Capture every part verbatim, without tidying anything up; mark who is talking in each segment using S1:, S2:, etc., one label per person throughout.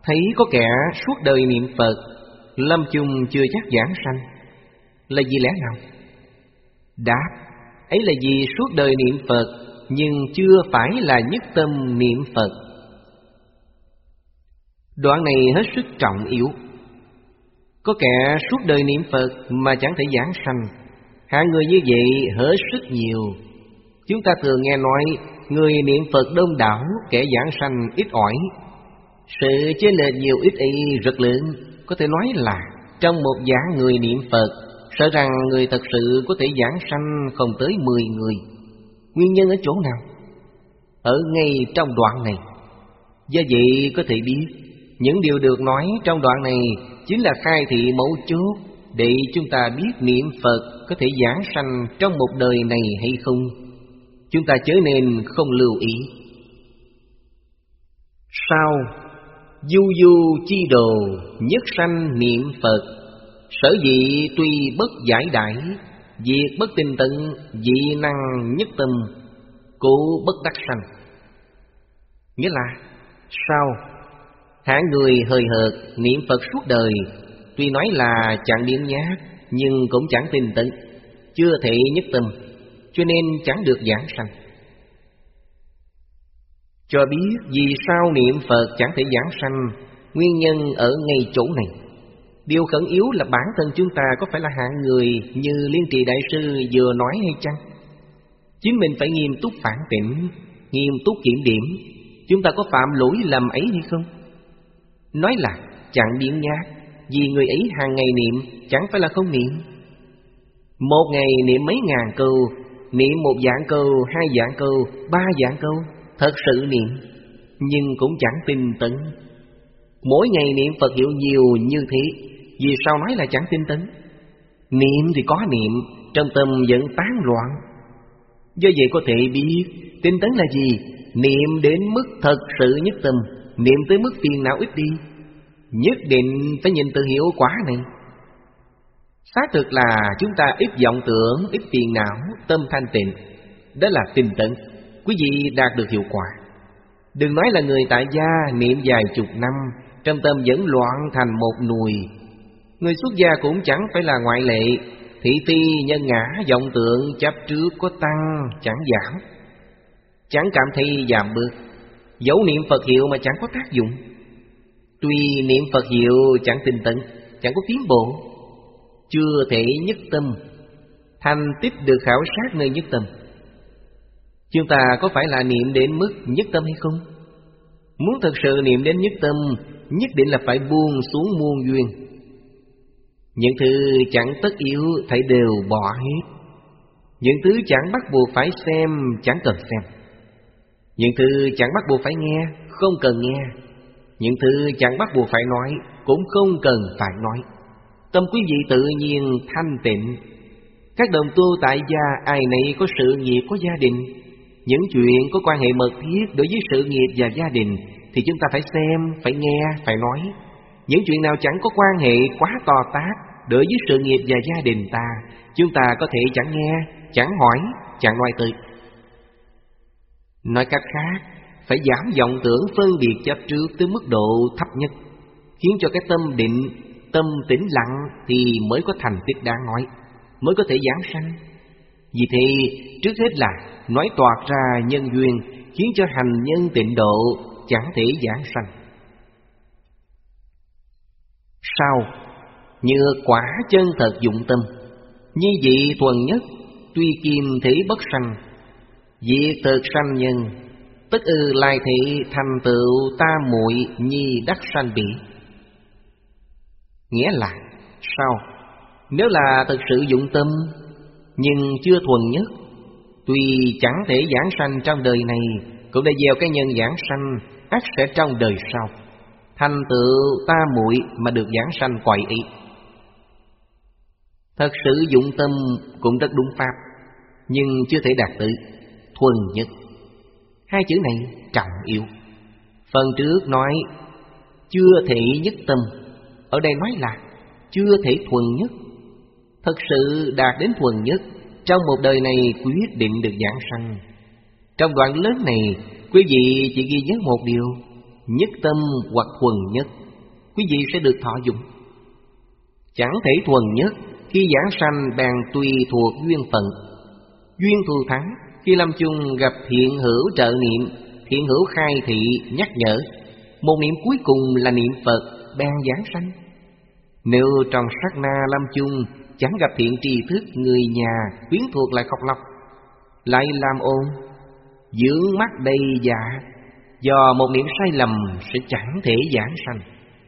S1: Thấy có kẻ suốt đời niệm Phật, lâm chung chưa chắc giảng sanh, là vì lẽ nào? Đáp: ấy là vì suốt đời niệm Phật, nhưng chưa phải là nhất tâm niệm Phật. Đoạn này hết sức trọng yếu. Có kẻ suốt đời niệm Phật mà chẳng thể giảng sanh, hạng người như vậy hết sức nhiều. Chúng ta thường nghe nói người niệm Phật đông đảo, kẻ giảng sanh ít ỏi. Sự chênh lệch nhiều ít ấy rất lớn. Có thể nói là trong một vạn người niệm Phật, sợ rằng người thật sự có thể giảng sanh không tới mười người. Nguyên nhân ở chỗ nào? Ở ngay trong đoạn này. Do vậy có thể biết, những điều được nói trong đoạn này chính là khai thị mấu chốt để chúng ta biết niệm Phật có thể giảng sanh trong một đời này hay không. Chúng ta chớ nên không lưu ý. Sau, du du chi đồ, nhất sanh niệm Phật. Sở dĩ tuy bất giải đại, việc bất tinh tận, dị năng nhất tâm, cố bất đắc sanh. Nghĩa là sao? Hạng người hời hợt niệm Phật suốt đời, tuy nói là chẳng biếng nhác, nhưng cũng chẳng tinh tấn, chưa thể nhất tâm, cho nên chẳng được giảng sanh. Cho biết vì sao niệm Phật chẳng thể giảng sanh, nguyên nhân ở ngay chỗ này. Điều khẩn yếu là bản thân chúng ta có phải là hạng người như Liên Trì Đại Sư vừa nói hay chăng? Chính mình phải nghiêm túc phản tỉnh, nghiêm túc kiểm điểm, chúng ta có phạm lỗi lầm ấy hay không? Nói là chẳng biếng nhác, vì người ấy hàng ngày niệm, chẳng phải là không niệm. Một ngày niệm mấy ngàn câu, niệm một vạn câu, hai vạn câu, ba vạn câu, thật sự niệm, nhưng cũng chẳng tinh tấn. Mỗi ngày niệm Phật hiệu nhiều như thế, vì sao nói là chẳng tinh tấn? Niệm thì có niệm, trong tâm vẫn tán loạn. Do vậy có thể biết tinh tấn là gì? Niệm đến mức thật sự nhất tâm, niệm tới mức phiền não ít đi. Nhất định phải nhìn từ hiệu quả này. Xác thực là chúng ta ít vọng tưởng, ít phiền não, tâm thanh tịnh. Đó là tinh tấn. Quý vị đạt được hiệu quả. Đừng nói là người tại gia niệm vài chục năm, trong tâm vẫn loạn thành một nùi. Người xuất gia cũng chẳng phải là ngoại lệ. Thị phi nhân ngã vọng tượng chấp trước có tăng chẳng giảm, chẳng cảm thấy giảm bớt. Dẫu niệm Phật hiệu mà chẳng có tác dụng. Tuy niệm Phật hiệu chẳng tinh tấn, chẳng có tiến bộ, chưa thể nhất tâm. Thành tích được khảo sát nơi nhất tâm. Chúng ta có phải là niệm đến mức nhất tâm hay không? Muốn thật sự niệm đến nhất tâm, nhất định là phải buông xuống muôn duyên. Những thứ chẳng tất yếu phải đều bỏ hết. Những thứ chẳng bắt buộc phải xem, chẳng cần xem. Những thứ chẳng bắt buộc phải nghe, không cần nghe. Những thứ chẳng bắt buộc phải nói, cũng không cần phải nói. Tâm quý vị tự nhiên thanh tịnh. Các đồng tu tại gia ai nấy có sự nghiệp, có gia đình. Những chuyện có quan hệ mật thiết đối với sự nghiệp và gia đình thì chúng ta phải xem, phải nghe, phải nói. Những chuyện nào chẳng có quan hệ quá to tát đối với sự nghiệp và gia đình ta, chúng ta có thể chẳng nghe, chẳng hỏi, chẳng nói tới. Nói cách khác, phải giảm vọng tưởng phân biệt chấp trước tới mức độ thấp nhất, khiến cho cái tâm định, tâm tĩnh lặng thì mới có thành tích đáng nói, mới có thể giảng sanh. Vì thế, trước hết là nói toạc ra nhân duyên, khiến cho hành nhân tịnh độ chẳng thể giảng sanh. Sau, như quả chân thật dụng tâm, như vị thuần nhất, tuy kim thể bất sanh, việc thực sanh nhân, tất ư lai thị thành tựu ta muội nhi đắc sanh bỉ. Nghĩa là sao? Nếu là thực sự dụng tâm, nhưng chưa thuần nhất, tuy chẳng thể giảng sanh trong đời này, cũng đã gieo cái nhân giảng sanh, ắt sẽ trong đời sau thành tựu ta muội mà được giảng sanh quậy ý. Thật sự dụng tâm cũng rất đúng pháp, nhưng chưa thể đạt tới thuần nhất. Hai chữ này trọng yếu. Phần trước nói chưa thể nhất tâm, ở đây nói là chưa thể thuần nhất. Thật sự đạt đến thuần nhất, trong một đời này quyết định được giảng sanh. Trong đoạn lớn này, quý vị chỉ ghi nhớ một điều, nhất tâm hoặc thuần nhất, quý vị sẽ được thọ dụng. Chẳng thể thuần nhất, khi giảng sanh bèn tùy thuộc duyên phận. Duyên thù thắng, khi lâm chung gặp thiện hữu trợ niệm, thiện hữu khai thị nhắc nhở, một niệm cuối cùng là niệm Phật bèn giảng sanh. Nếu trong sát na lâm chung chẳng gặp thiện tri thức, người nhà quyến thuộc lại khóc lóc, lại làm ồn, dưỡng mắt đầy dạ, do một niệm sai lầm sẽ chẳng thể giảng sanh.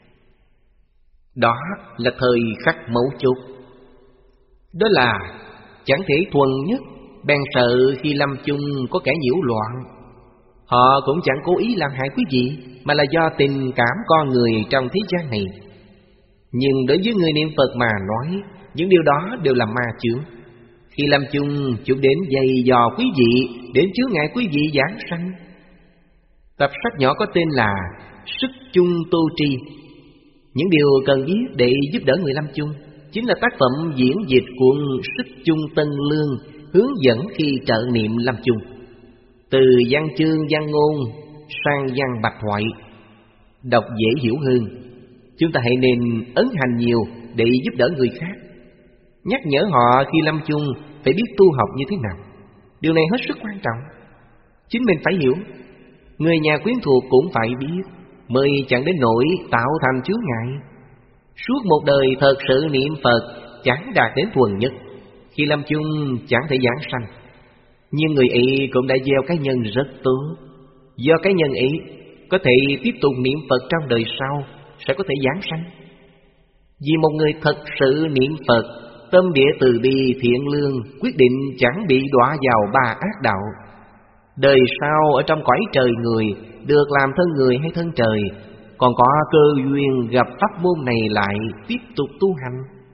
S1: Đó là thời khắc mấu chốt. Đó là chẳng thể thuần nhất, bèn sợ khi lâm chung có kẻ nhiễu loạn. Họ cũng chẳng cố ý làm hại quý vị, mà là do tình cảm con người trong thế gian này. Nhưng đối với người niệm Phật mà nói, những điều đó đều là ma chướng. Khi lâm chung, chúng đến dày dò quý vị, đến chướng ngại quý vị giảng sanh. Tập sách nhỏ có tên là Sức chung tu tri. Những điều cần biết để giúp đỡ người lâm chung chính là tác phẩm diễn dịch cuốn Sức chung Tân Lương, hướng dẫn khi trợ niệm lâm chung, từ văn chương văn ngôn sang văn bạch thoại, đọc dễ hiểu hơn. Chúng ta hãy nên ấn hành nhiều để giúp đỡ người khác, nhắc nhở họ khi lâm chung phải biết tu học như thế nào. Điều này hết sức quan trọng. Chính mình phải hiểu, người nhà quyến thuộc cũng phải biết, mới chẳng đến nỗi tạo thành chướng ngại. Suốt một đời thật sự niệm Phật chẳng đạt đến thuần nhất, khi lâm chung chẳng thể giảng sanh. Nhưng người ấy cũng đã gieo cái nhân rất tốt. Do cái nhân ấy có thể tiếp tục niệm Phật trong đời sau, sẽ có thể giảng sanh. Vì một người thật sự niệm Phật, tâm địa từ bi thiện lương, quyết định chẳng bị đọa vào ba ác đạo. Đời sau ở trong cõi trời người, được làm thân người hay thân trời, còn có cơ duyên gặp pháp môn này lại tiếp tục tu hành.